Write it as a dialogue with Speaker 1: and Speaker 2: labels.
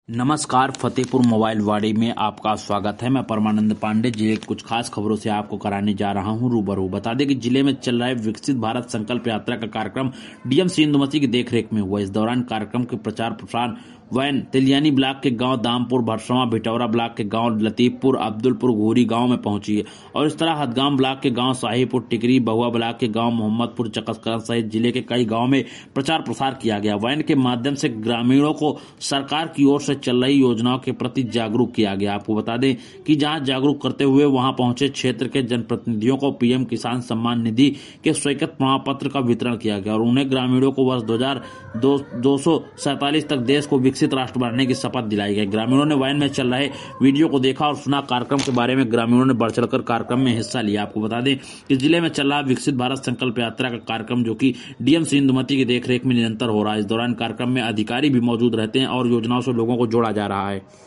Speaker 1: नमस्कार, फतेहपुर मोबाइल वाड़ी में आपका स्वागत है। मैं परमानंद पांडे जिले की कुछ खास खबरों से आपको कराने जा रहा हूं रूबरू। बता दें कि जिले में चल रहा है विकसित भारत संकल्प यात्रा का कार्यक्रम डीएम श्री इंदुमती की देखरेख में हुआ। इस दौरान कार्यक्रम के प्रचार प्रसार वैन तिलियानी ब्लॉक के गांव दामपुर, भरसवा, भिटौरा ब्लॉक के गांव लतीफपुर, अब्दुलपुर, घोरी गांव में पहुंची है और इस तरह हदगाम ब्लॉक के गांव शाहीपुर, टिकरी, बहुआ ब्लॉक के गांव मोहम्मदपुर, चकसकरन सहित जिले के कई गांव में प्रचार प्रसार किया गया। वैन के माध्यम से ग्रामीणों को सरकार की ओर से चल रही योजनाओं के प्रति जागरूक किया गया। आपको बता दें कि जहां जागरूक करते हुए वहां पहुंचे क्षेत्र के जनप्रतिनिधियों को पीएम किसान सम्मान निधि के स्वीकृत प्रमाण पत्र का वितरण किया गया और उन्हें ग्रामीणों को वर्ष 2247 तक देश को विकसित राष्ट्र बनाने की शपथ दिलाई गई। ग्रामीणों ने वैन में चल रहे वीडियो को देखा और सुना। कार्यक्रम के बारे में ग्रामीणों ने बढ़ चढ़कर कार्यक्रम में हिस्सा लिया। आपको बता दें कि जिले में चल रहा विकसित भारत संकल्प यात्रा का कार्यक्रम जो कि डीएम श्री इंदुमती की देखरेख में निरंतर हो रहा है। इस दौरान कार्यक्रम में अधिकारी भी मौजूद रहते हैं और योजनाओं से लोगों को जोड़ा जा रहा है।